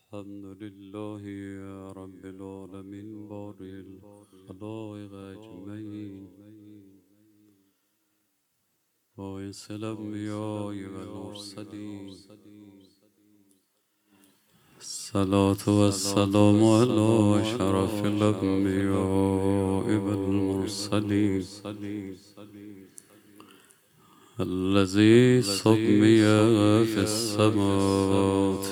الحمد لله رب العالمين بارئ الخلائق أجمعين باعث الأنبياء والمرسلين الصلاة والسلام على شرف الأنبياء والمرسلين الذي سمي في السماوات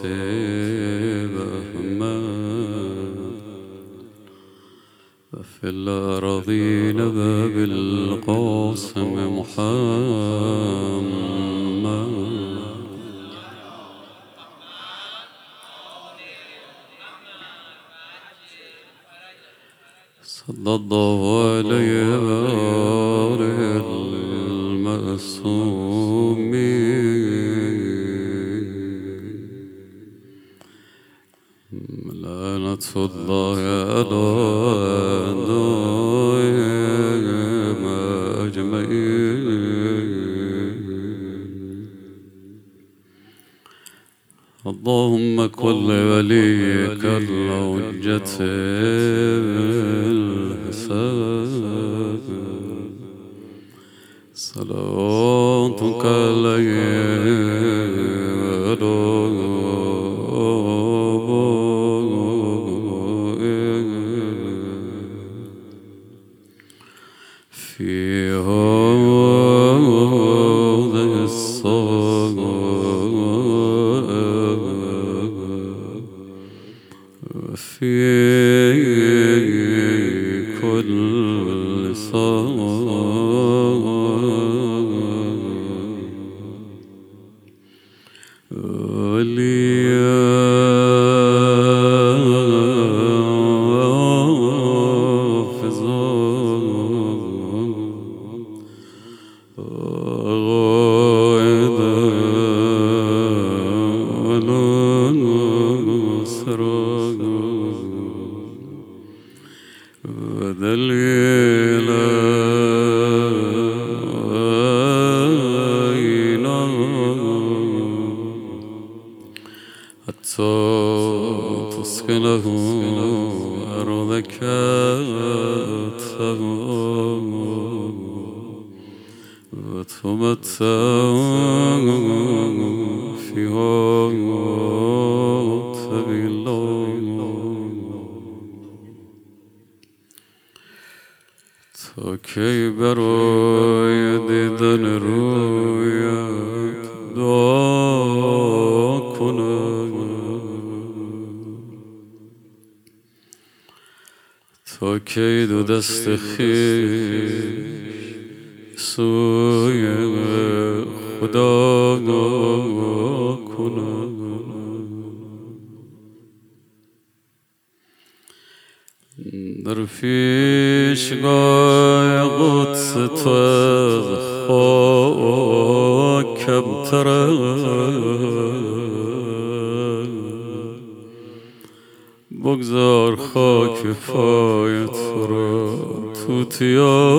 بأحمد وفي الأرضين بالقاسم محمد صلى الله عليه وآله المعصومين لعنة الله على أعدائهم أجمعين اللهم كن لوليك الحجة الحسن صلاتك عليه في هذه الصلاة وفي كل صلاة حتى تسكنه أرضك وتمتع فيها طويلا تا کی برای دیدن رویت دعا کنم تا کی دو دست خویش سوی خدا کنم در پیشگاه قدس تو از خاکم ترم بگذار خاک پای تو را توتیا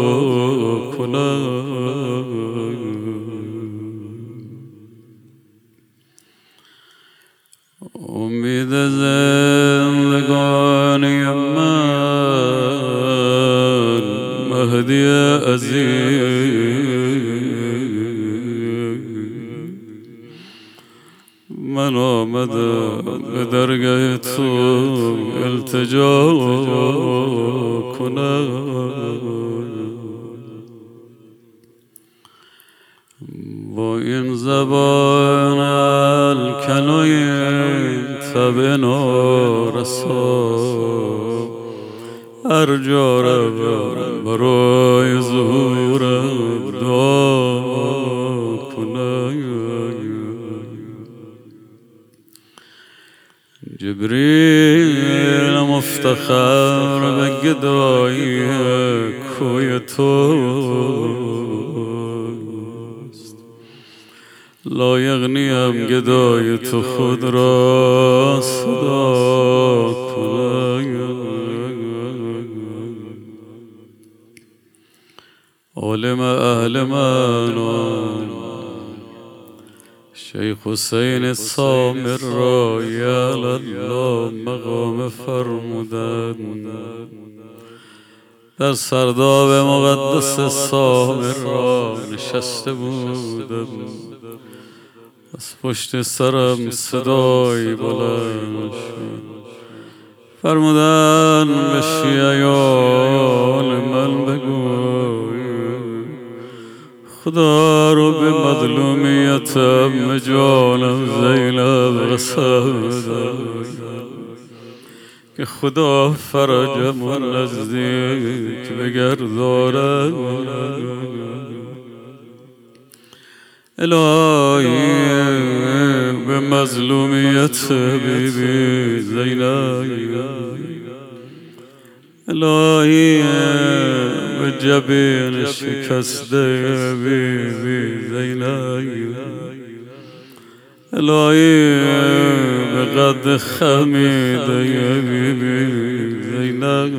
کنم امید زندگانی من مهدی عزیز من آمدم به درگاه تو التجا کنم با این زبان الکنوی طبع نارسا هر جا روم برای ظهورم دعا کنم جبریل مفتخر به گدایی کوی توست لایق نیم گدای تو خود را صدا کنم عالم اهل من شیخ حسین سامرایی علی الله مقام فرمودن در سرداب مقدس سامرا نشسته بودم. از پشت سرم صدای بلند شد، فرمودن به شیعیان من بگوی خدا رو به مظلومیتم جانم زینب قسم داد که خدا فرجم و نزدیک بگرداند. الهی به مظلومیت بیبی زینب، الهی به جبین شکسته بیبی زینب، الهی به قد خمیده بیبی زینب،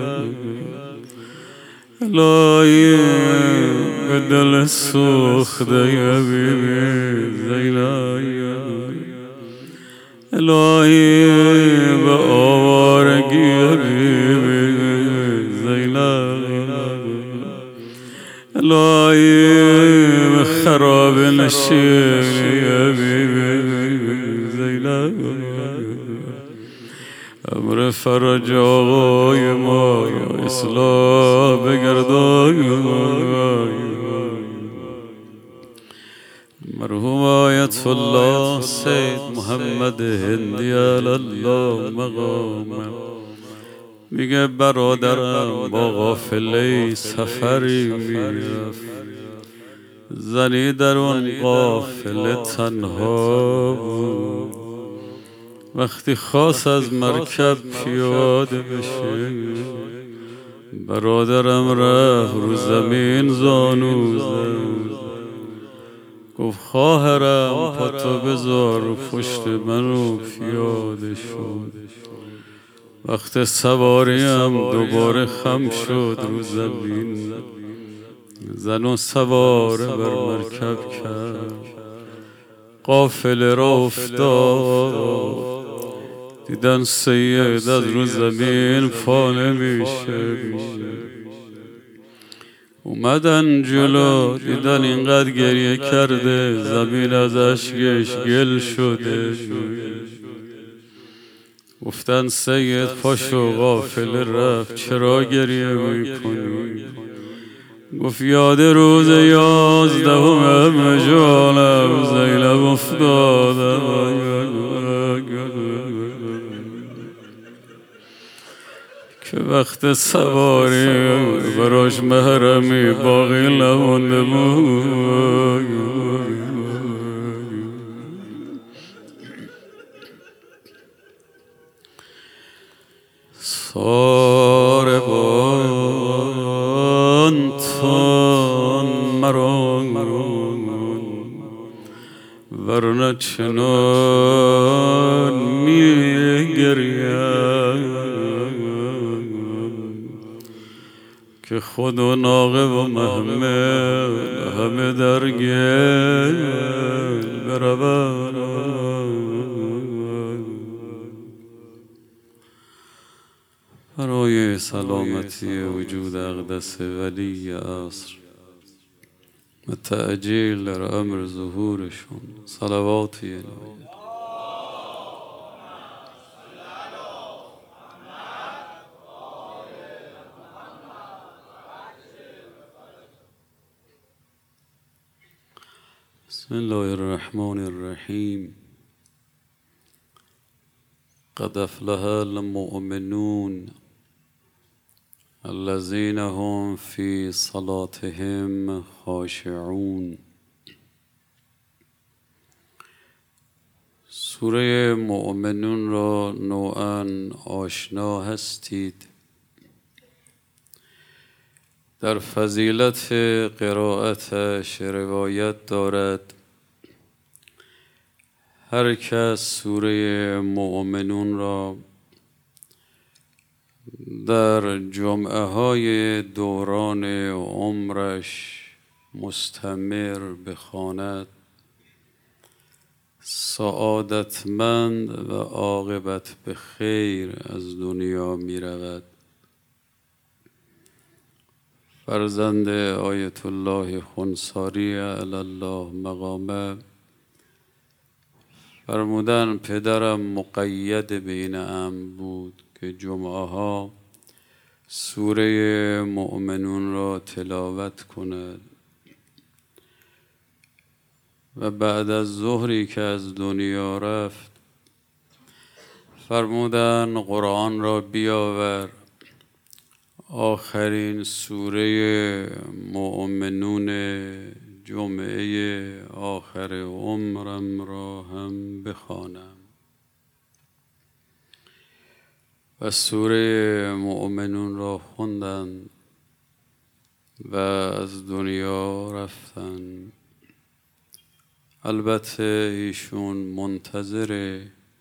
الهی به دل سوخته بیبی زینب، الهی به آوارگی بیبی زینب، الهی به خراب نشینی بیبی زینب. امر فرج آقای ما اصلاح بگردان. مرحوم آیت الله سید محمد هندی علی الله مقام میگه برادرم با قافله سفری میرفت، زنی در اون قافله تنها بود. وقتی خواست از مرکب پیاده بشه، برادرم رفت رو زمین زانو زد، گفت خواهرم پاتو بذار رو پشت من و پیاده شد. وقت سواریم دوباره خم شد رو زمین، زن و سواره بر مرکب کرد، قافله را افتاد. دیدن سید از رو زمین پا نمیشه، اومدن جلو دیدن اینقدر گریه کرده زمین از اشکش گل شده. گفتن سید پاشو قافله رفت، چرا گریه میکنی؟ گفت یاد روز 11 جانم زینب افتادم که وقت سواری براش محرمی باقی نمونده بود. ساربان تان مران ورنه چنان میگریم که خود و ناقه و محمل همه در گل بروند. برای سلامتی وجود اقدس ولی عصر و تعجیل در امر ظهورشون صلواتی الهی. بسم الله الرحمن الرحیم. قد افلح المؤمنون الذين هم في صلاتهم خاشعون. سوره مؤمنون را نوعاً آشنا هستید. در فضیلت قرائتش روایت دارد هر کس سوره مؤمنون را در جمعه های دوران عمرش مستمر بخواند سعادتمند و عاقبت به خیر از دنیا می رود. فرزند آیت الله خنثاری علی الله مقامه فرمودن پدرم مقید به این امر بود که جمعه ها سوره مؤمنون را تلاوت کند و بعد از ظهری که از دنیا رفت فرمودن قرآن را بیاور، آخرین سوره مؤمنون جمعه آخر عمرم را هم بخوانم. و سوره مؤمنون را خوندند و از دنیا رفتند. البته ایشون منتظر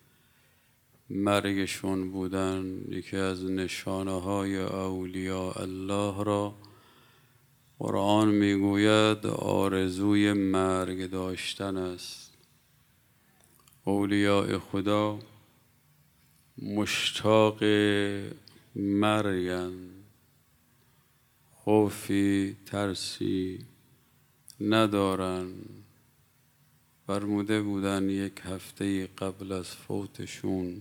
مرگشون بودن. یکی از نشانه های اولیاء الله را قرآن میگوید آرزوی مرگ داشتن است. اولیاء خدا مشتاق مرگند، خوفی ترسی ندارند. فرموده بودن یک هفته قبل از فوتشون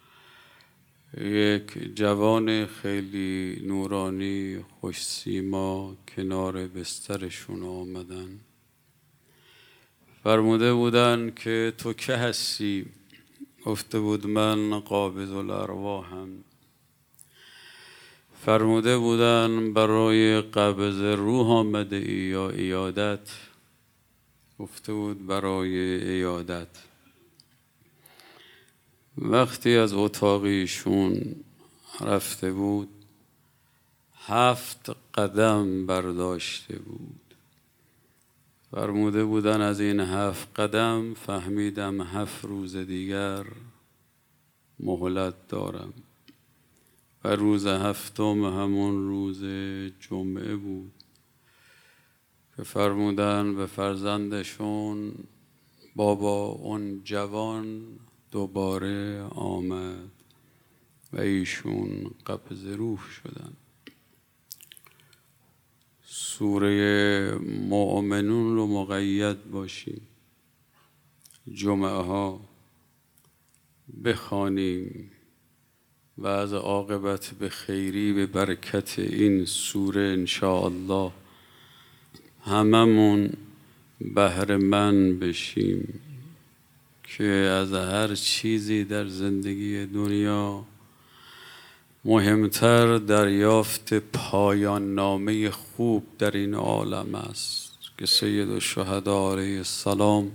یک جوان خیلی نورانی خوش سیما کنار بسترشون آمدن. فرموده بودن که تو که هستی؟ گفته بود من قابض الارواحم. فرموده بودن برای قبض روح آمده ای یا عیادت؟ گفته بود برای عیادت. وقتی از اتاقیشون رفته بود 7 قدم برداشته بود. فرموده بودن از این 7 قدم فهمیدم 7 روز دیگر مهلت دارم. و روز 7 همون روز جمعه بود که فرمودن به فرزندشون بابا اون جوان دوباره آمد و ایشون قبض روح شدن. سوره مؤمنون رو مقید باشیم، جمعه ها بخوانیم و از عاقبت به خیری به برکت این سوره انشاءالله هممون بهره مند بشیم که از هر چیزی در زندگی دنیا مهمتر دریافت پایان نامه خوب در این عالم است که سید الشهدا علیه السلام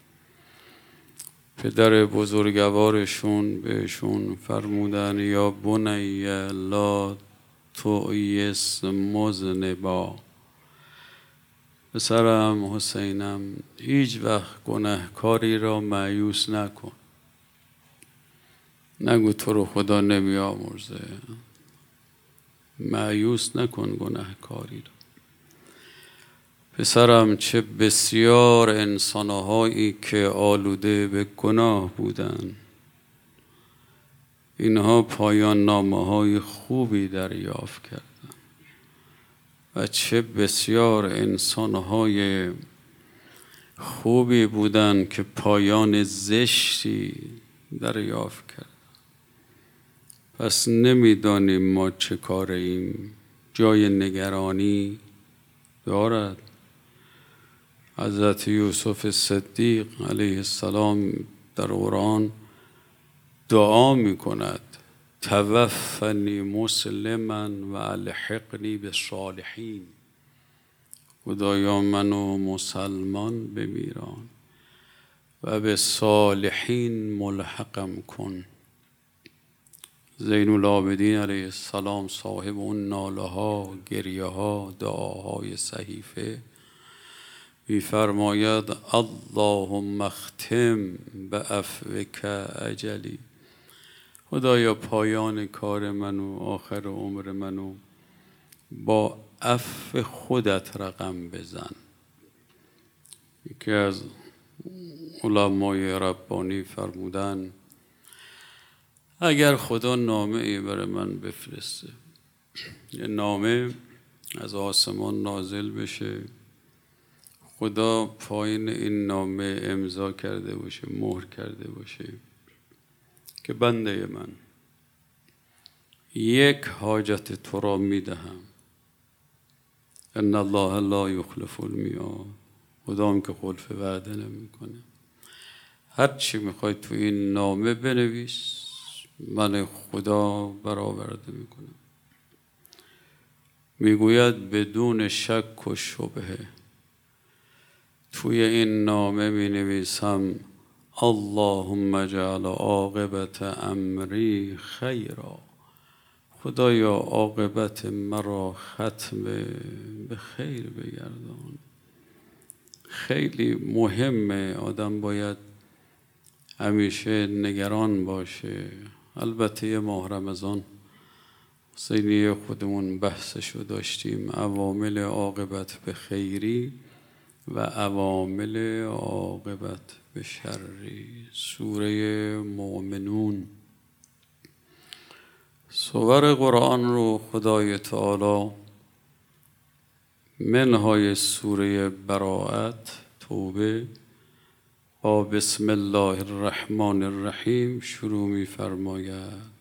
پدر بزرگوارشون بهشون فرمودن یا بنی لا تؤیس مذنبا، پسرم حسینم هیچ وقت گناهکاری را مایوس نکن. نگو تو رو خدا نمیامرزه، مایوس نکن گناهکاری را. پسرم چه بسیار انسانهایی که آلوده به گناه بودند اینها پایان نامه های خوبی دریافت کردند و چه بسیار انسانهای خوبی بودند که پایان زشتی دریافت کردند. پس نمیدانیم ما چه کاره ایم. جای نگرانی دارد. حضرت یوسف صدیق علیه السلام در قرآن دعا می کند توفنی مسلما و الحقنی بالصالحین. خدایا منو مسلمان بمیران و به صالحین ملحقم کن. زین العابدین علیه السلام صاحب اون ناله ها، گریه ها، دعاهای صحیفه می‌فرماید اللهم اختم بعفوک اجلی. خدایا پایان کار منو، آخر عمر منو با عفو خودت رقم بزن. یکی از علمای ربانی فرمودن اگر خدا نامه ای برای من بفرسته، یه نامه از آسمان نازل بشه، خدا پایین این نامه امضا کرده باشه، مهر کرده باشه که بنده من یک حاجت تو را میدهم، ان الله لا یخلف الميعاد، خدا هم که خلف وعده نمیکنه، هر چی میخوای تو این نامه بنویس، من خدا برآورده میکنم. میگوید بدون شک و شبهه توی این نامه می نویسم اللهم اجعل عاقبت امری خیرا، خدایا عاقبت مرا ختم به خیر بگردان. خیلی مهمه، آدم باید همیشه نگران باشه. البته یه ماه رمضان حسینی خودمون بحثشو داشتیم، عوامل عاقبت به خیری و عوامل عاقبت به شری. سوره مؤمنون سور قرآن رو خدای تعالی منهای سوره براءت توبه با بسم الله الرحمن الرحیم شروع می فرماید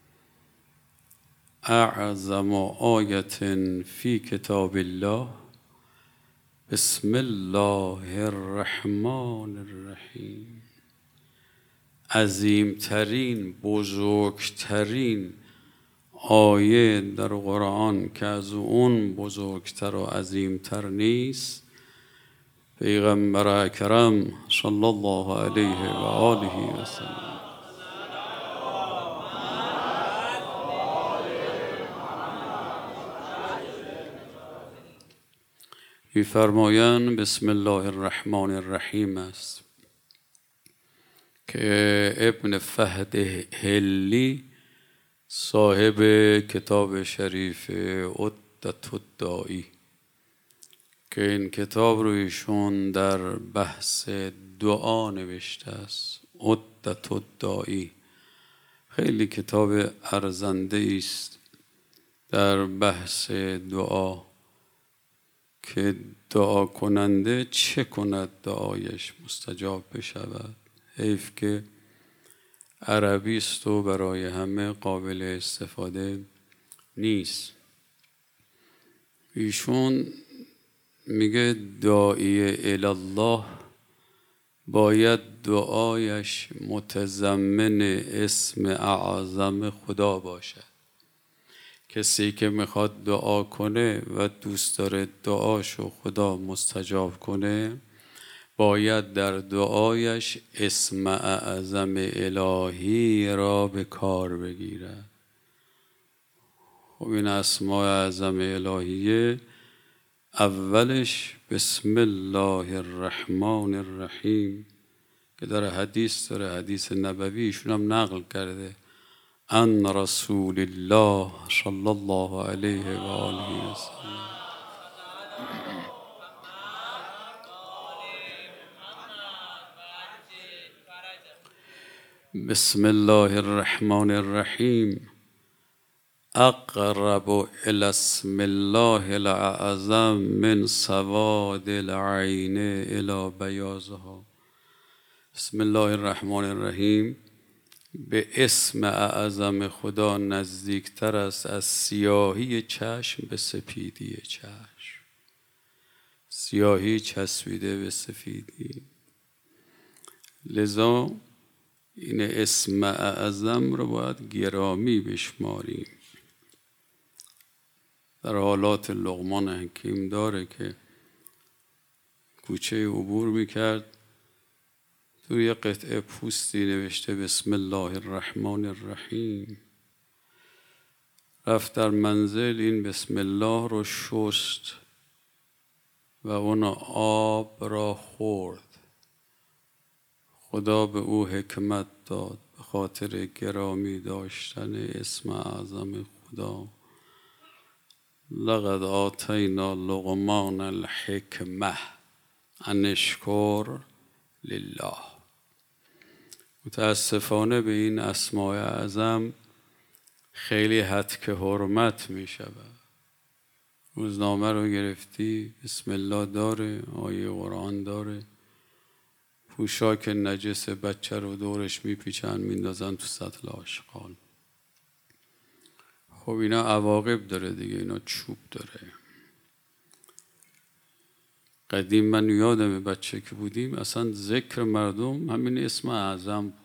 اعظم آیت فی کتاب الله بسم الله الرحمن الرحیم. عظیمترین بزرگترین آیه در قرآن که از اون بزرگتر و عظیمتر نیست، پیغمبر اکرم صلی الله علیه و آله و سلم می‌فرمایند بسم الله الرحمن الرحیم است که ابن فهد هلی صاحب کتاب شریف عدة الداعی که این کتاب رو ایشون در بحث دعا نوشته است، عدة الداعی خیلی کتاب ارزنده است در بحث دعا که دعا کننده چه کند دعایش مستجاب بشود. حیف که عربی است و برای همه قابل استفاده نیست. ایشون میگه داعی الله باید دعایش متضمن اسم اعظم خدا باشد. کسی که میخواد دعا کنه و دوست داره دعاشو خدا مستجاب کنه باید در دعایش اسم اعظم الهی را به کار بگیرد. خب این اسماء اعظم الهیه اولش بسم الله الرحمن الرحیم که در حدیث داره، حدیث نبوی ایشون هم نقل کرده ان رسول الله صلی الله علیه و آله و سلم بسم الله الرحمن الرحیم اقرب الی اسم الله الاعظم من سواد العین الی بیاضها. بسم الله الرحمن الرحیم به اسم اعظم خدا نزدیکتر است از سیاهی چشم به سپیدی چشم. سیاهی چسبیده به سفیدی. لذا این اسم اعظم رو باید گرامی بشماریم. در حالات لقمان حکیم داره که کوچه عبور میکرد، توی قطعه پوستی نوشته بسم الله الرحمن الرحیم. رفت در منزل این بسم الله رو شست و اون آب را خورد. خدا به او حکمت داد به خاطر گرامی داشتن اسم اعظم خدا. لقد آتینا لقمان الحکمه ان اشکر لله. متاسفانه به این اسماء اعظم خیلی هتک حرمت می شود. روزنامه رو گرفتی، بسم الله داره، آیه قرآن داره، پوشاک نجس بچه رو دورش میپیچن میندازن تو سطل آشغال. خب اینا عواقب داره دیگه، اینا چوب داره. قدیم من یادمه بچه که بودیم اصلا ذکر مردم همین اسم اعظم بود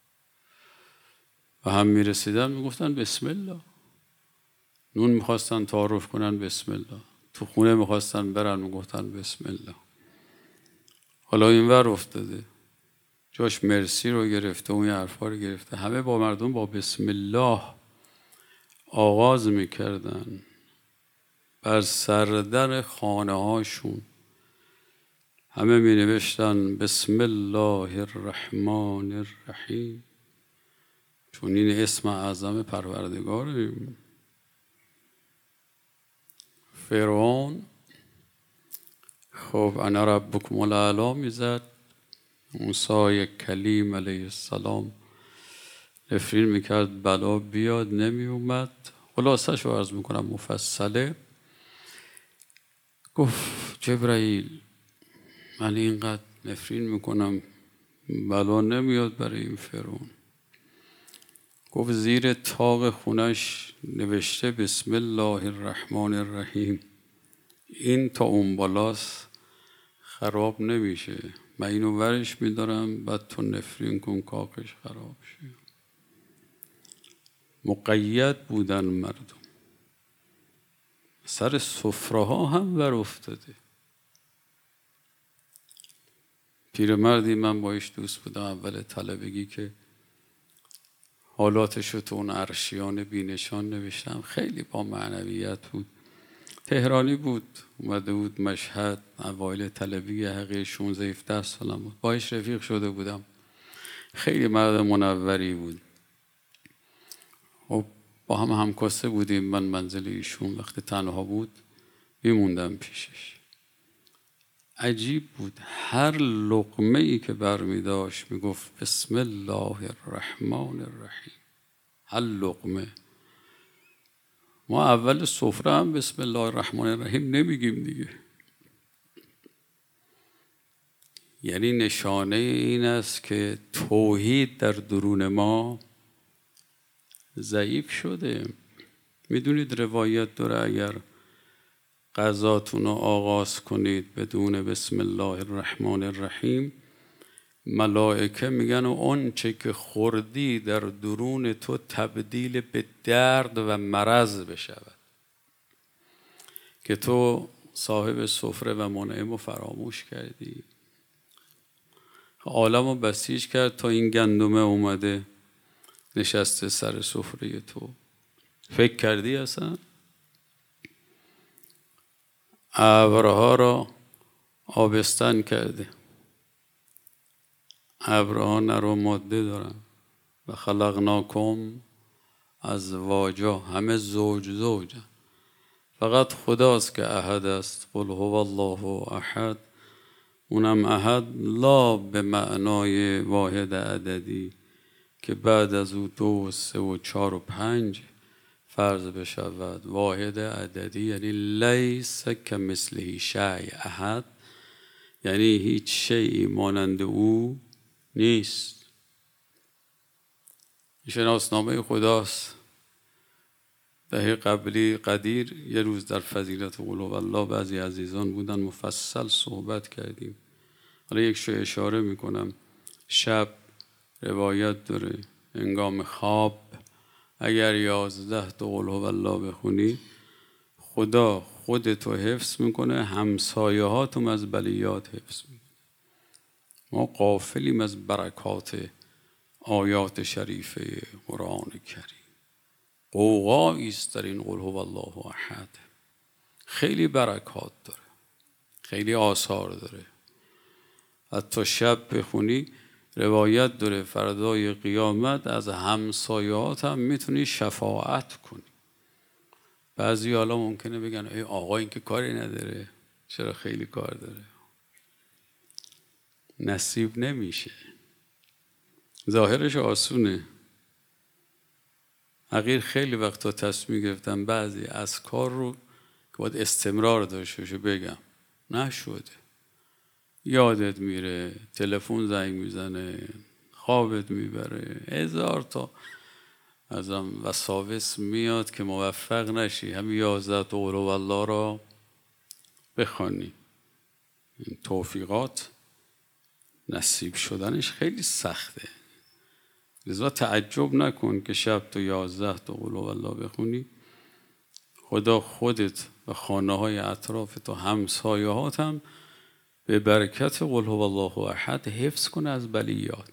و هم میرسیدن میگفتن بسم الله. نون میخواستن تعارف کنن بسم الله، تو خونه میخواستن برن میگفتن بسم الله. حالا این ور افتاده جاش مرسی رو گرفته، اون حرفا رو گرفته، همه با مردم با بسم الله آغاز میکردن. بر سردر خانه هاشون همه می نوشتن بسم الله الرحمن الرحیم، چون این اسم اعظم پروردگاره. فرعون خب انا ربکم الاعلی میزد، موسی کلیم علیه السلام نفرین میکرد بلا بیاد، نمی اومد. خلاصش رو عرض میکنم مفصله. گفت جبرائیل من اینقدر نفرین میکنم بلا نمیاد برای این فرعون. گفت زیر طاق خونش نوشته بسم الله الرحمن الرحیم، این تا اون بالاست خراب نمیشه، من اینو ورش میدارم بعد تو نفرین کن کاخش خراب شه. مقید بودن مردم، سر سفره ها هم ور افتاده. پیرمردی من باش دوست بودم اول طلبگی که حالاتشو تو اون ارشیان بینشان نوشتم، خیلی با معنویت بود. تهرانی بود، اومده بود مشهد، اوایل طلبگی حقیقی 16-17 سالم بود، باش رفیق شده بودم. خیلی مرد منوری بود. خب با هم همکاسه بودیم. من منزل ایشون وقتی تنها بود میموندم پیشش. عجیب بود، هر لقمه ای که برمی داشت میگفت بسم الله الرحمن الرحیم. هر لقمه. ما اول سفره هم بسم الله الرحمن الرحیم نمیگیم دیگه. یعنی نشانه این است که توحید در درون ما ضعیف شده. میدونید روایت داره اگر غذاتون رو آغاز کنید بدون بسم الله الرحمن الرحیم، ملائکه میگن و اون چه که خوردی در درون تو تبدیل به درد و مرض بشود که تو صاحب سفره و منعم رو فراموش کردی. عالم رو بسیج کرد تا این گندمه اومده نشسته سر سفره تو. فکر کردی اصلا؟ ابرها را آبستن کرده. ابرها نر و ماده دارن و خلقناکم ازواجا، همه زوج زوجن. فقط خداست که احد است. قل هو الله احد. اونم احد لا به معنای واحد عددی که بعد از او 2 و 3 و 4 و 5 فرض بشود. واحد عددی یعنی لیس کمثله شیء احد، یعنی هیچ شیئی مانند او نیست. شناسنامه خداست. دهه قبلی قدیر یه روز در فضیلت قل هو الله بعضی عزیزان بودن مفصل صحبت کردیم. حالا یک شو اشاره میکنم. شب روایت داره هنگام خواب اگر 11 تا قل هو الله بخونی خدا خودتو حفظ میکنه، همسایه هاتم از بلیات حفظ میکنه. ما غافلیم از برکات آیات شریفه قرآن کریم. قوقایی است در این قل هو الله احد. خیلی برکات داره، خیلی آثار داره. حتی شب بخونی روایت داره فردای قیامت از همسایه‌هات هم میتونی شفاعت کنی. بعضی حالا ممکنه بگن ای آقا این که کاری نداره، چرا خیلی کار داره؟ نصیب نمیشه. ظاهرش آسونه. حقیر خیلی وقتا تصمیم گرفتم بعضی از کار رو که باید استمرار داشته باشه بگم، نشده. یادت میره، تلفن زنگ میزنه، خوابت میبره، هزار تا ازم وساوس میاد که موفق نشی. همین 11 قل هوالله را بخوانی. این توفیقات نصیب شدنش خیلی سخته. لذا تعجب نکن که شب تو 11 قل هوالله بخونی، خدا خودت و خانه های اطرافت و همسایه‌هات هم به برکت قل هوالله احد حفظ کنه از بلیات.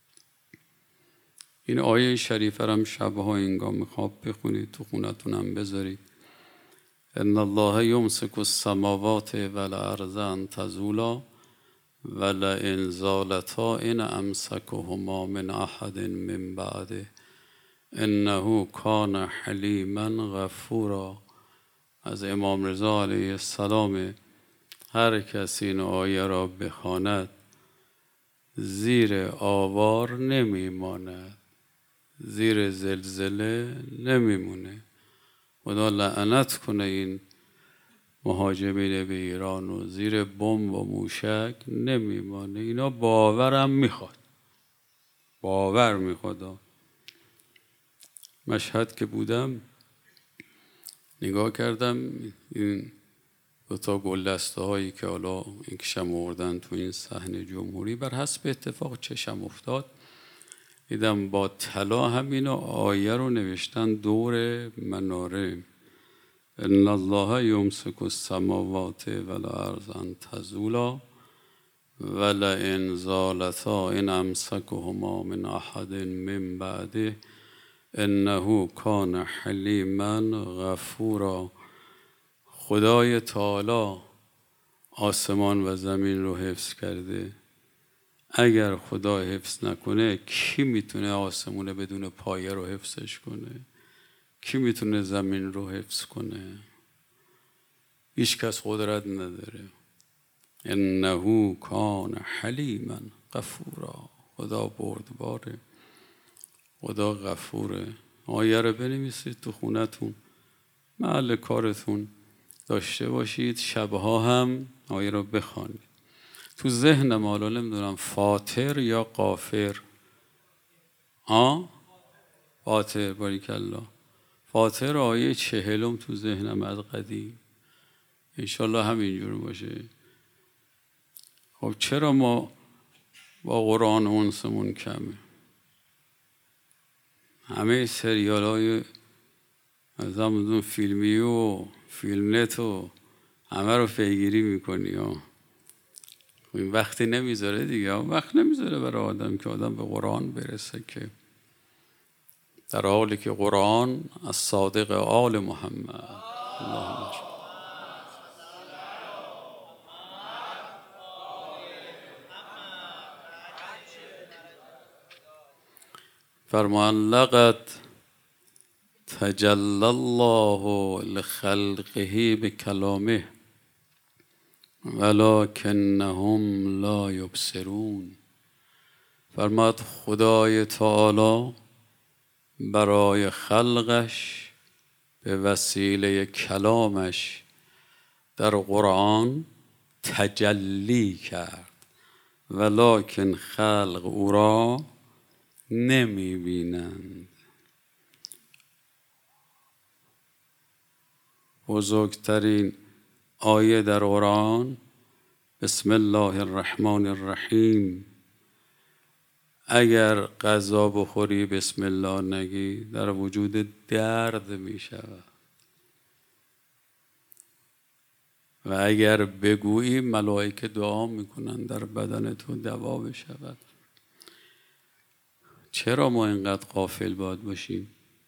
این آیه شریفه هم شبها هنگام خواب بخونید، تو خونتون هم بذارید. ان الله یمسک السماوات والارض ان تزولا ولئن زالتا ان امسکهما من احد من بعده انه کان حلیما غفورا. از امام رضا علیه السلام. هر کسی این آیه را بخواند زیر آوار نمیماند، زیر زلزله نمیمونه. خدا لعنت کنه این مهاجمین به ایران و زیر بمب و موشک نمیمانه. اینا باورم میخواد، باور میخواد. مشهد که بودم نگاه کردم این دوتا گلدسته هایی که حالا این کشم آوردن تو این صحنه جمهوری، بر حسب اتفاق چشم افتاد دیدم با طلا همین آیه رو نوشتن دور مناره. ان الله یمسک السماوات والارض ان تزولا ولئن زالتا ان امسکهما من احد من بعده انه کان حلیما غفورا. خدای تعالی آسمان و زمین رو حفظ کرده. اگر خدا حفظ نکنه کی میتونه آسمون بدون پایه رو حفظش کنه؟ کی میتونه زمین رو حفظ کنه؟ هیچ کس قدرت نداره. انه کان حلیما غفورا. خدا بردباره، خدا غفوره. آیه رو بنویسید تو خونتون، محل کارتون داشته باشید، شبها هم آیه رو بخوانید. تو ذهنم حالا نمیدونم فاطر یا غافر. فاطر، باریکالله. فاطر آیه 40 تو ذهنم از قدیم. انشالله همینجور باشه. خب چرا ما با قرآن انسمون کمه؟ همه سریال های از همون فیلمی و فیلم نت و همه رو پیگیری میکنی این وقتی نمیذاره دیگه. وقت نمیذاره برای آدم که آدم به قرآن برسه، که در حالی که قرآن از صادق آل محمد اللهم فرمان لقد تجلی الله لخلقه بکلامه ولکنهم لا یبصرون. فرماد خدای تعالی برای خلقش به وسیله کلامش در قرآن تجلی کرد، ولکن خلق او را نمی بینند. بزرگترین آیه در قرآن بسم الله الرحمن الرحیم. اگر غذا بخوری بسم الله نگی در وجود درد می شود و اگر بگویی ملائکه دعا میکنن در بدن تو دوا بشود. چرا ما اینقدر غافل باید باشیم؟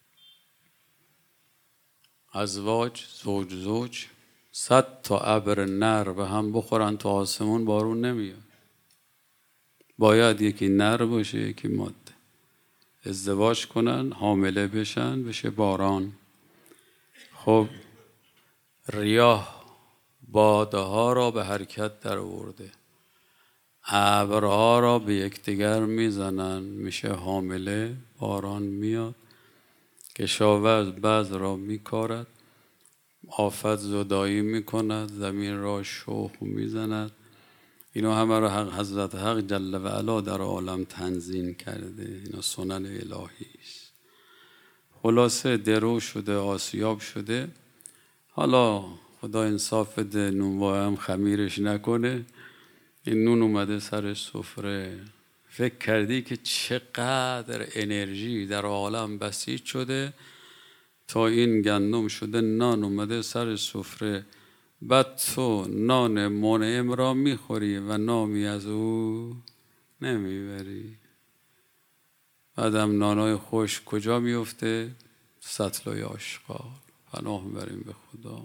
ازواج، زوج 100 تا ابر نر به هم بخورن تو آسمون بارون نمیاد. باید یکی نر باشه یکی ماده. ازدواج کنن، حامله بشن، بشه باران. خب ریاح باده ها را به حرکت در آورده. ابرها را به یکدیگر میزنن، میشه حامله، باران میاد، کشاورز بذر را میکارد، آفت زدایی میکند، زمین را شخم میزند. اینا همه را حضرت حق جل و علا در عالم تنظیم کرده. اینا سنن الهی است. خلاصه درو شده، آسیاب شده. حالا خدا انصاف بده، نونوای هم خمیرش نکنه. این نون اومده سر سفره. فکر کردی که چقدر انرژی در عالم بسیج شده تا این گندم شده نان اومده سر سفره. بعد تو نان منعم را میخوری و نامی از او نمیبری. بعدم نانای خوش کجا میفته؟ سطلای آشغال. پناه میبریم به خدا.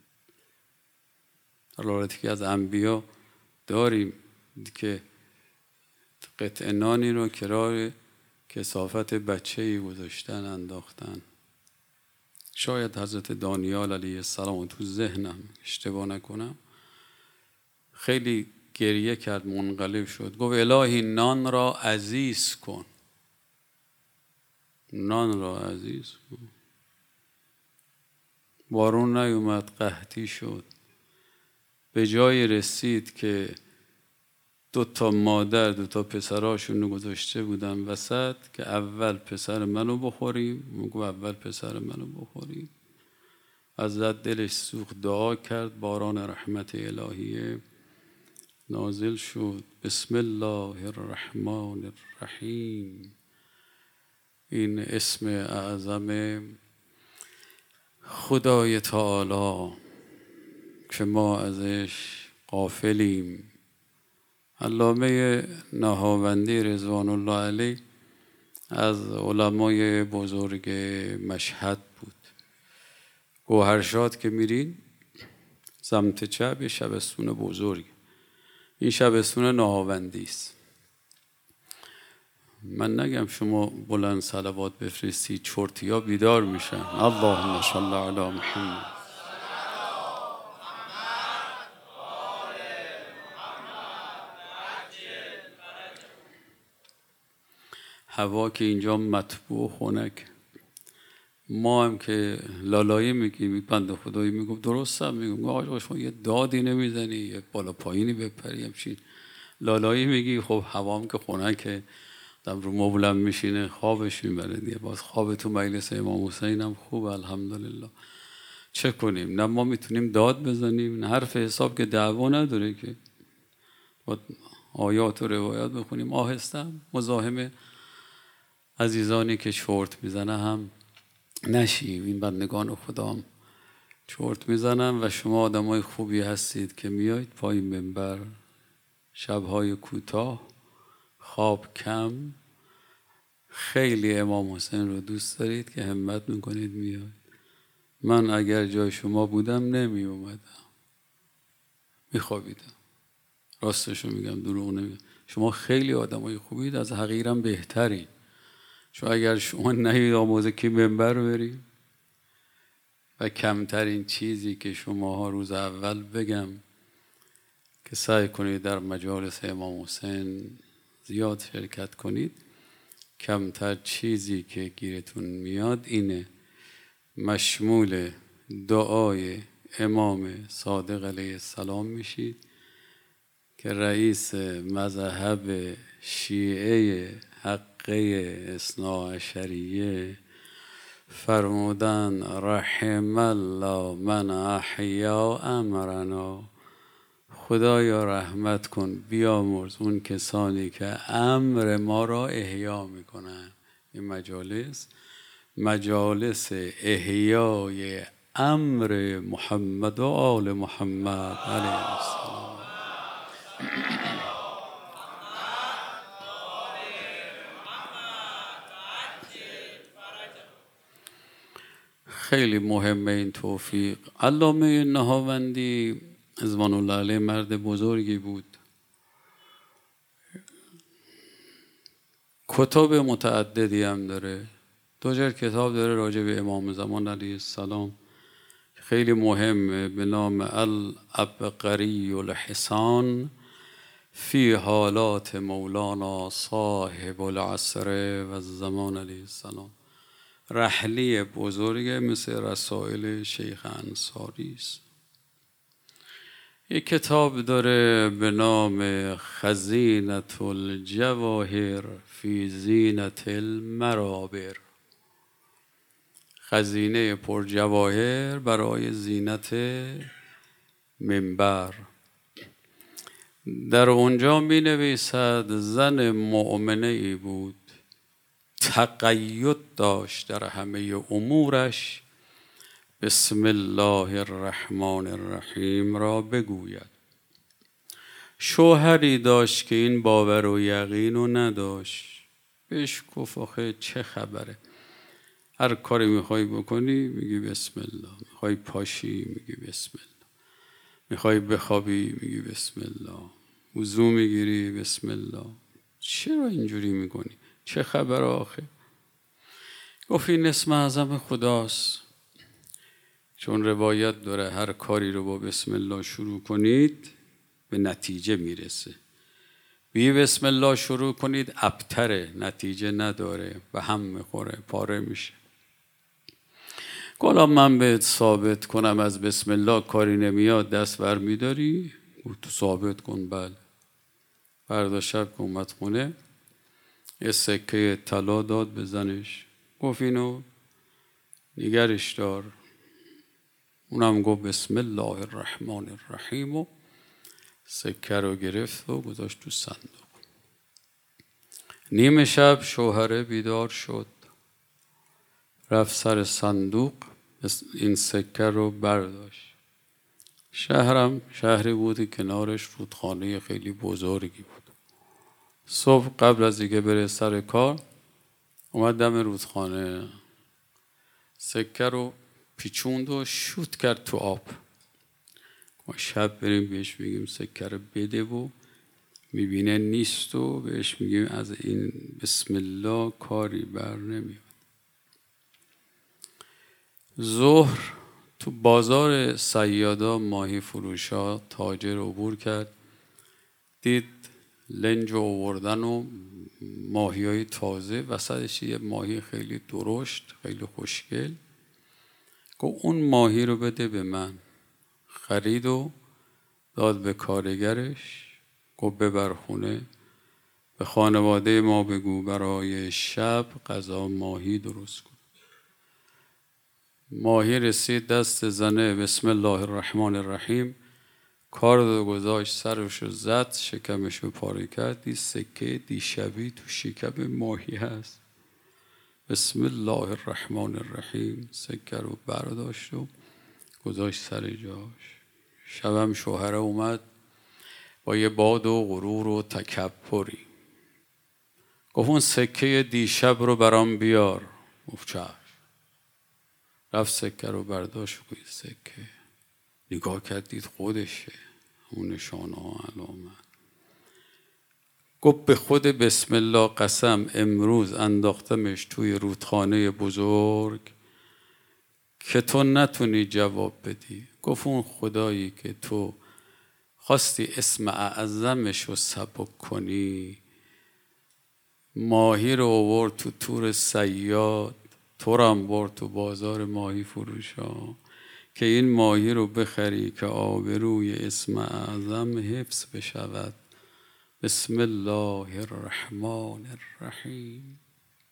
در حالتی که از انبیا داریم که قطع نانی رو کنار کثافت بچه‌ای گذاشتن، انداختن. شاید حضرت دانیال علیه السلام، تو ذهنم اشتباه نکنم، خیلی گریه کرد، منقلب شد، گفت الهی نان را عزیز کن، نان را عزیز کن. بارون نیومد، قحطی شد. به جای رسید که 2 مادر 2 پسراشون رو گذاشته بودن وسط که اول پسر منو بخوریم. میگو اول پسر منو بخوریم. حضرت دلش سوخت، دعا کرد، باران رحمت الهیه نازل شد. بسم الله الرحمن الرحیم. این اسم اعظم خدای تعالی که ما ازش غافلیم. علامه نهاوندی رضوان الله علیه از علمای بزرگ مشهد بود. گوهرشاد که میرین سمت چپ شبستون بزرگ، این شبستون نهاوندی است. من نگم شما بلند صلوات بفرستی چرتیا بیدار میشن. اللهم صل علی محمد. هوا که اینجا مطبوع خنک، ما هم که لالایی میگیم، بنده خدایی میگم درست هم میگم آقا شما یه دادی نمیزنی، یه بالا پایینی بپری، همچین لالایی میگی. خب هوا هم که خنکه، دم رو مبلم میشینه، خوابش میبره دیگه. باز خواب تو مجلس امام حسین هم خوب، الحمدلله. چه کنیم؟ نه ما میتونیم داد بزنیم، نه حرف حساب که دعوا نداره که با آیات و روایات بخونیم. آهسته مزاحم عزیزانی که چرت میزنه هم نشیم. این بندگان خدا هم چرت میزنن و شما آدمای خوبی هستید که میایید پای منبر، شبهای کوتاه، خواب کم، خیلی امام حسین رو دوست دارید که همت میکنید میایید. من اگر جای شما بودم نمی اومدم، میخوابیدم. راستشو میگم، دروغ نمیگم. شما خیلی آدمای خوبید، از حقیرم بهترین. چون اگر شما نهید آموزه که منبر بریم و کمترین چیزی که شماها روز اول بگم که سعی کنید در مجالس امام حسین زیاد شرکت کنید، کمتر چیزی که گیرتون میاد اینه. مشمول دعای امام صادق علیه السلام میشید که رئیس مذهب شیعه حقه اثناعشریه فرمودن رحم الله من احیا امرنا. خدایا رحمت کن، بیامرز اون کسانی که امر ما را احیا میکنن. این مجالس احیای امر محمد و آل محمد علیه السلام. خیلی مهمه این توفیق. علامه نهاوندی رضوان الله علیه مرد بزرگی بود. کتاب متعددی هم داره. 2 جلد کتاب داره راجع به امام زمان علیه السلام، خیلی مهمه، به نام العبقری الحسان فی حالات مولانا صاحب العصر و الزمان علیه السلام. رحلی بزرگ مثل رسائل شیخ انصاری است. یک کتاب داره به نام خزینة الجواهر فی زینة المرابر. خزینه پر جواهر برای زینت منبر. در اونجا می نویسد زن مؤمنه ای بود، تقید داشت در همه امورش، بسم الله الرحمن الرحیم را بگوید. شوهری داشت که این باور و یقین رو نداشت. بهش گفت آخه چه خبره؟ هر کاری میخوای بکنی میگی بسم الله، میخوای پاشی میگی بسم الله، میخوای بخوابی میگی بسم الله، وضو میگیری بسم الله. چرا اینجوری میکنی؟ چه خبر آخه؟ گفت این اسم اعظم خداست، چون روایت داره هر کاری رو با بسم الله شروع کنید به نتیجه میرسه. بی بسم الله شروع کنید ابتره، نتیجه نداره، به هم میخوره، پاره میشه. گفتم من بهت ثابت کنم از بسم الله کاری نمیاد، دست بر میداری؟ تو ثابت کن. بله. فردا شب که اومد خونه یه سکه طلا داد به زنش، گفت اینو نگرش دار. اونم گفت بسم الله الرحمن الرحیم و سکه رو گرفت و گذاشت تو صندوق. نیمه شب شوهره بیدار شد، رفت سر صندوق، این سکه رو برداشت. شهرم شهری بود کنارش رودخانه خیلی بزرگی بود. صبح قبل از اینکه بره سر کار اومد دم رودخانه، سکه رو پیچوند و شوت کرد تو آب. ما شب بریم بهش بگیم سکه رو بده و میبینه نیست و بهش میگیم از این بسم الله کاری بر نمیاد. ظهر تو بازار صیادا ماهی فروشا تاجر عبور کرد، دید لنج آوردن و ماهی های تازه، وسطش یه ماهی خیلی درشت خیلی خوشگل. گفت اون ماهی رو بده به من. خرید و داد به کارگرش، گفت ببر خونه، به خانواده ما بگو برای شب غذا ماهی درست کن. ماهی رسید دست زنه، بسم الله الرحمن الرحیم، کار رو گذاشت، سرش رو زد، شکمش رو پاره کرد، دید سکه دیشبی تو شکم ماهی هست. بسم الله الرحمن الرحیم سکه رو برداشت و گذاشت سر جاش. شبم شوهره اومد با یه باد و غرور و تکبری، گفت اون سکه دیشب رو برام بیار. گفت چشم. رفت سکه رو برداشت و گوید سکه نگاه کردید خودشه، اون نشانه ها علامت. گفت به خود بسم الله قسم امروز انداختمش توی رودخانه بزرگ که تو نتونی جواب بدی. گفت اون خدایی که تو خواستی اسم اعظمش رو سبک کنی، ماهی رو آورد تو تور صیاد، تو رو هم برد تو بازار ماهی فروشا که این ماهی رو بخری که آبروی اسم اعظم حفظ بشود. بسم الله الرحمن الرحیم.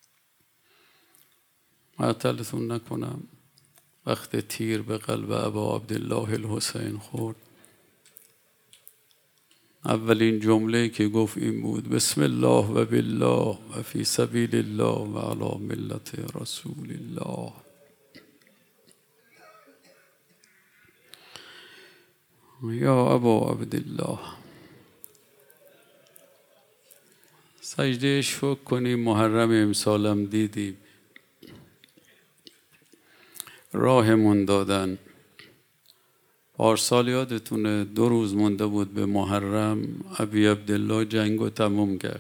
معطلتون نکنم، وقت تیر به قلب ابا عبدالله الحسین خورد، اولین جمله که گفت این بود بسم الله و بالله و فی سبیل الله و علی ملت رسول الله. یا ابا عبدالله، سجده شکر کنیم. محرم امسالم دیدیم راهمون دادن. پارسال یادتونه 2 روز مونده بود به محرم، ابی عبدالله جنگو تموم کرد.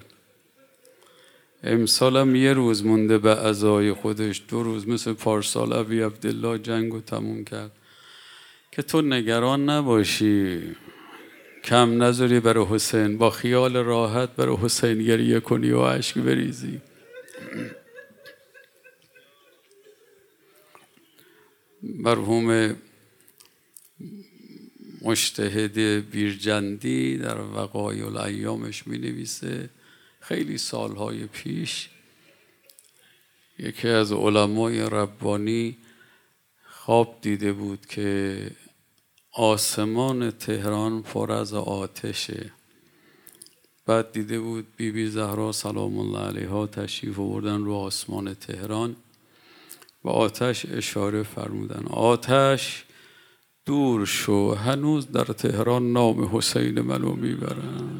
امسالم 1 روز مونده به عزای خودش، 2 روز مثل پارسال ابی عبدالله جنگو تموم کرد. که تو نگران نباشی، کم نذاری برای حسین، با خیال راحت برای حسین گریه کنی و اشک بریزی. مرحوم مجتهد بیرجندی در وقایع الایامش می نویسه خیلی سالهای پیش یکی از علمای ربانی خواب دیده بود که آسمان تهران پر از آتشه. بعد دیده بود بی زهرا سلام الله علیها تشریف آوردن رو آسمان تهران و آتش اشاره فرمودن آتش دور شو، هنوز در تهران نام حسین منو میبرن،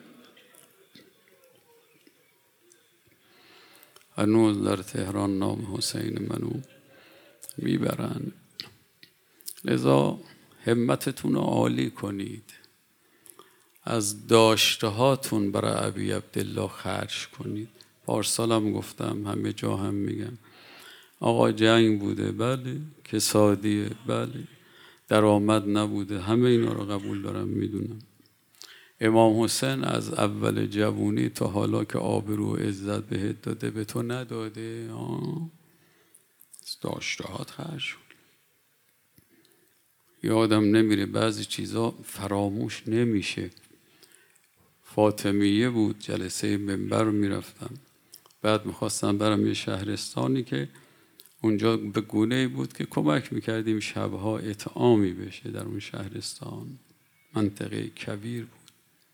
هنوز در تهران نام حسین منو میبرن. لذا همتتون رو عالی کنید، از داشتهاتون برای ابی عبدالله خرج کنید. پارسالم گفتم، همه جا هم میگم، آقا جنگ بوده بله، کسادیه بله، درآمد نبوده، همه اینا رو قبول دارم میدونم. امام حسین از اول جوونی تا حالا که آبرو و عزت بهت داده به تو نداده؟ داشتهات خرج. یادم نمیره بعضی چیزا فراموش نمیشه. فاطمیه بود، جلسه منبر رو میرفتم، بعد میخواستم برم یه شهرستانی که اونجا به گونه‌ای بود که کمک میکردیم شبها اطعامی بشه در اون شهرستان. منطقه کبیر بود،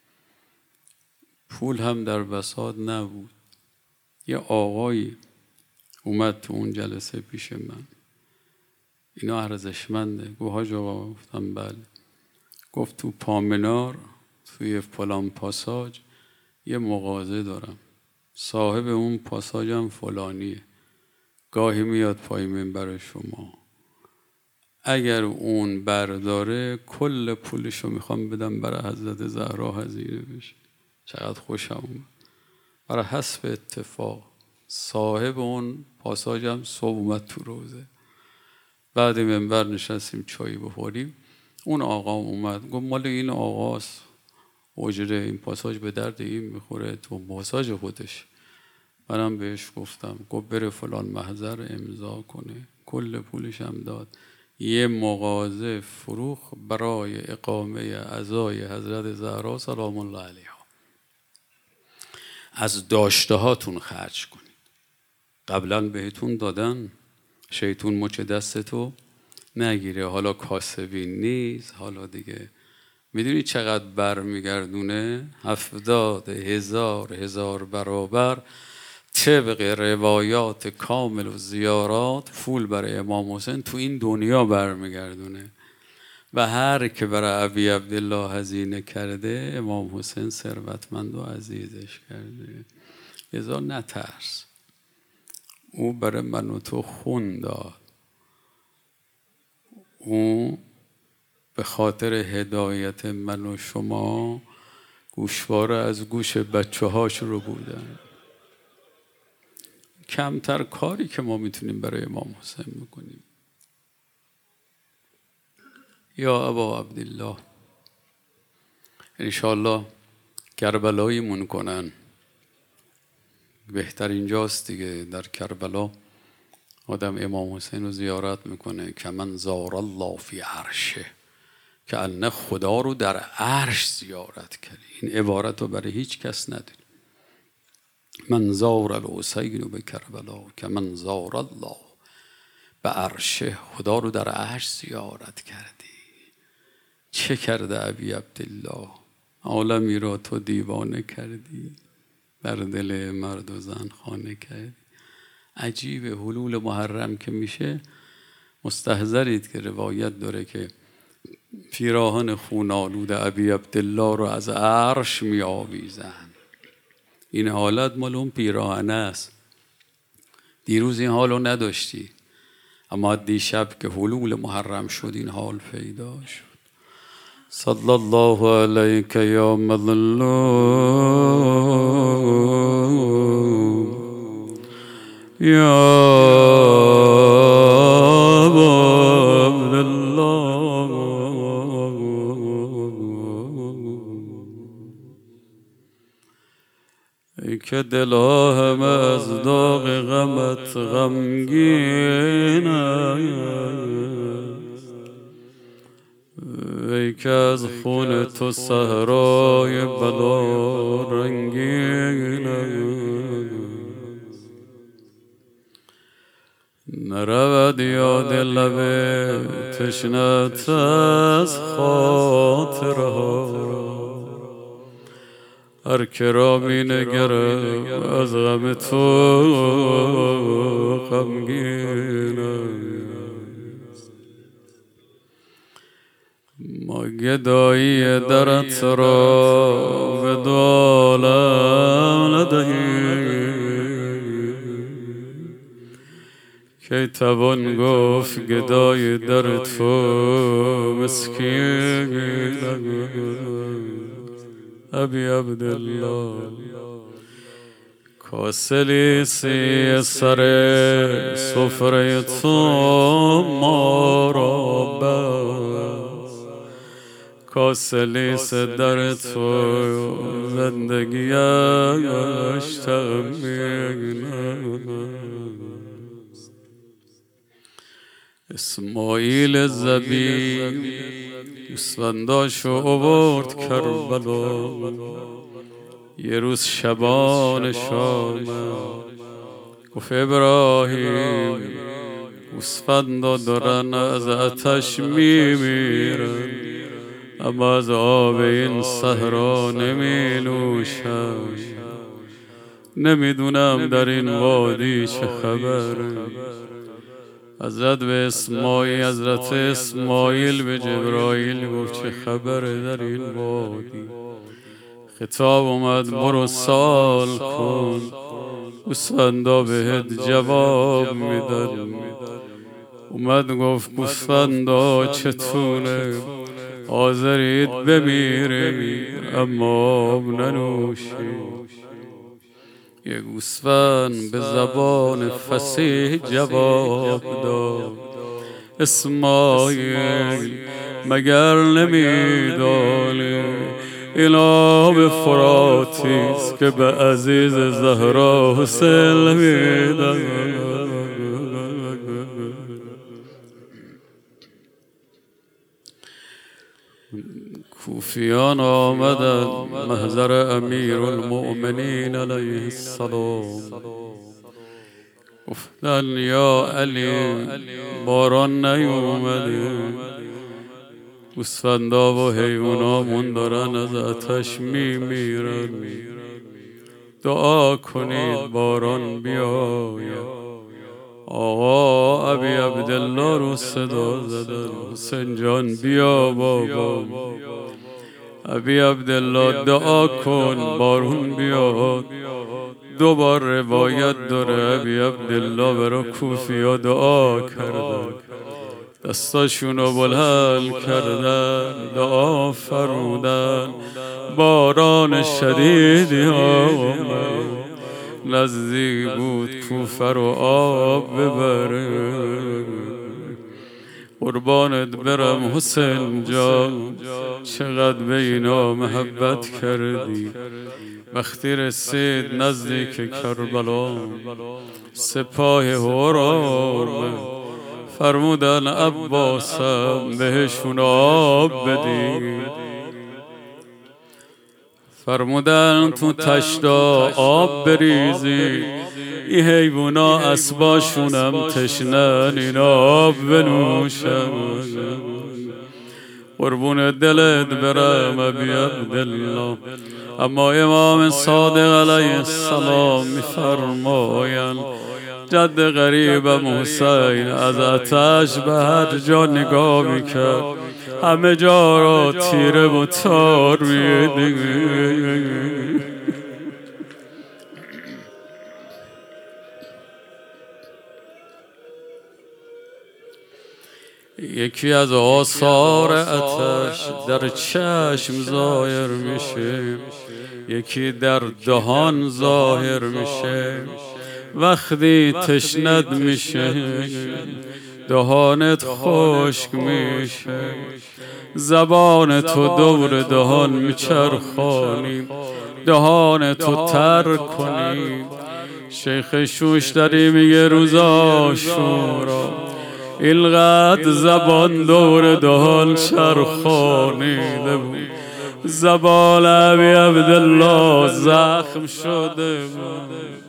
پول هم در بساط نبود. یه آقایی اومد تو اون جلسه پیش من، اینا ارزشمنده. گفت حاج آقا، گفتم بله. گفت تو پامنار توی فلان پاساژ یه مغازه دارم، صاحب اون پاساژم فلانیه، گاهی میاد پای منبر شما، اگر اون برداره کل پولشو میخوام بدم برای حضرت زهرا هزینه بشه. چقدر خوشم اومد. برای حسب اتفاق صاحب اون پاساژم صبح اومد تو روزه، بعد منبر نشستیم چایی بخوریم، اون آقا اومد گفت مال این آقاست اجره، این پاساژ به درد این میخوره، تو پاساژ خودش. منم بهش گفتم، گفت بره فلان محضر امضا کنه، کل پولش هم داد. یه مغازه فروخ برای اقامه عزای حضرت زهرا سلام الله علیها. از داشته هاتون خرج کنید. قبلا بهتون دادن، شیطون مچ دستتو نگیره. حالا کاسبین نیست، حالا دیگه میدونی چقدر برمیگردونه؟ 70,000 برابر طبق روایات کامل و زیارات پول برای امام حسین تو این دنیا برمیگردونه. و هر که برای ابی عبدالله هزینه کرده امام حسین ثروتمند و عزیزش کرده. لذا نترس، او برای من و تو خون داد، او به خاطر هدایت من و شما گوشواره از گوش بچه هاش رو بودن. کمتر کاری که ما میتونیم برای امام حسین بکنیم. یا ابا عبدالله، انشاءالله کربلاییمون کنن. بهترین جاست دیگه، در کربلا آدم امام حسین رو زیارت میکنه. که من زار الله فی عرشه، که انه خدا رو در عرش زیارت کردی. این عبارت رو برای هیچ کس نداری. من زار الحسین به کربلا که من زار الله به عرشه، خدا رو در عرش زیارت کردی. چه کرده ابی عبدالله؟ عالمی را تو دیوانه کردی، بر دل مرد و زن خانه کردی. عجیب، حلول محرم که میشه مستحضرید که روایت داره که پیراهن خون آلود ابی عبدالله رو از عرش می آویزن. این حالت مال اون پیراهنه است. دیروز این حالو نداشتی، اما دیشب که حلول محرم شد این حال پیدا شد. صلی الله علیک یا مظلوم یا که دلا همه از داغ غمت غمگین است، ای که از خون تو صحرای بلا رنگین است. نرود یاد لب تشنت از خاطرها، هر که را می نگرم از غم تو غمگین است. ما گدایی درت را به دالم ندهیم، کی توان گفت گدای در تو مسکین ابی عبدالله. کاسلیسی سر سفره تو ما را بست، کاسلیس در تو زندگیش تأمین است. اسماعیل زبی گوسفنداشو آورد کربلا، یه روز شبان شام گفت ابراهیم گوسفندا دارن از آتش میمیرن، اما از آب این صحرا نمی نوشن، نمیدونم در این وادی چه خبره. حضرت اسماعیل به جبرائیل گفت چه خبره در این وادی؟ خطاب اومد برو سال کن، گوسفندا بهت جواب میدن. اومد گفت گوسفندا چتونه حاضرید بمیرید اما آب ننوشید؟ یه گوسفند به زبان فصیح جواب داد اسماعیل مگر نمیدانی این آب فراتیست که به عزیز زهرا حسین میدن؟ کوفیان آمدن محضر امیر المؤمنین علیه السلام، گفتن یا علی باران نیومده، گوسفندا و حیوانامون دارن از آتش میمیرن، دعا کنید باران بیاید. آقا ابی عبدالله رو صدا زدن حسین جان بیا بابا، ابی عبدالله دعا کن بارون بیاد. دوبار روایت داره ابی عبدالله برا کوفیا دعا کردن، دستاشونو بلند کردن، دعا فرمودن. باران شدیدی آمد، نزدیک بود کوفه رو آب ببره. قربانت برم حسین جان چقدر به اینا محبت کردی. وقتی رسید نزدیک کربلا سپاه هورام فرمودن عباسم بهشون آب بدی، فرمودن تو تشتا آب بریزی، این حیوونا اسباشونم تشنن این آب بنوشن. قربون دلت برم ابی عبدالله. اما امام صادق علیه السلام میفرماین جد غریبم حسین از آتش به هر جا نگاه میکرد همه جا را تیره و تار میدید. یکی از آثار آتش در چشم ظاهر میشه، یکی در دهان ظاهر میشه. وقتی تشنت میشه دهانت خشک میشه، زبان تو دور دهان میچرخانی، دهان تو تر کنی. شیخ شوشتری میگه روز عاشورا اینقدر زبان دور دهان چرخانیده بود، زبان ابی عبدالله زخم شده بود،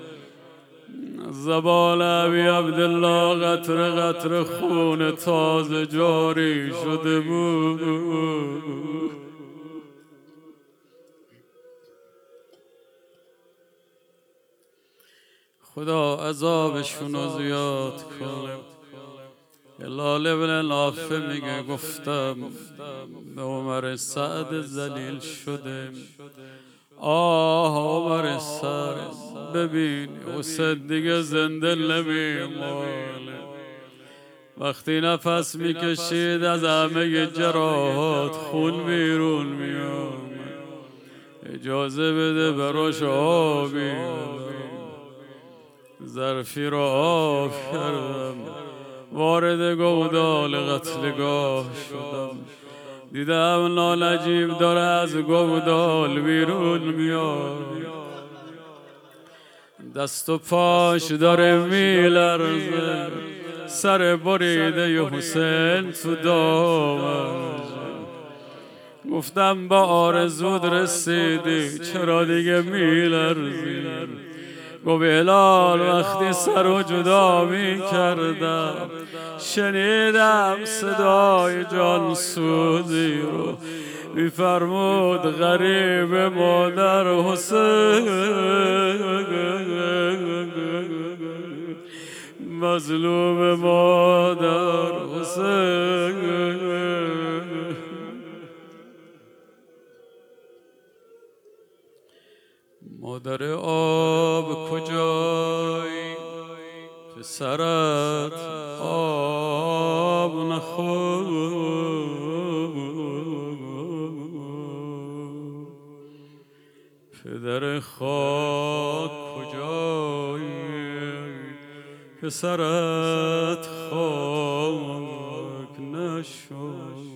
زبان ابی عبدالله قطر قطر خون تازه جاری شده بود. خدا عذابشونو زیاد کنه. هلال ابن نافع میگه گفتم به عمر سعد ذلیل شده، آه عمر سعد ببین حسین دیگه زنده نمیمونه. وقتی نفس میکشید از همه جراحات خون بیرون میاد، اجازه بده براش آبی ظرفی را آب کردم، وارد گودال قتلگاه شدم، دیدم نانجیب داره از گودال بیرون میاد، دست و پاش داره میلرزه، سر بریده ی حسین تو دامش. گفتم با آرزود رسیدی چرا دیگه میلرزی؟ گفت هلال وقتی سر جدا می کردم شنیدم صدای جانسوزی رو، میفرمود غریب مادر حسین، مظلوم مادر حسین. مادر آب کجایی پسرت آب نخورد، پدر خاک کجایی پسرت خاک نشد.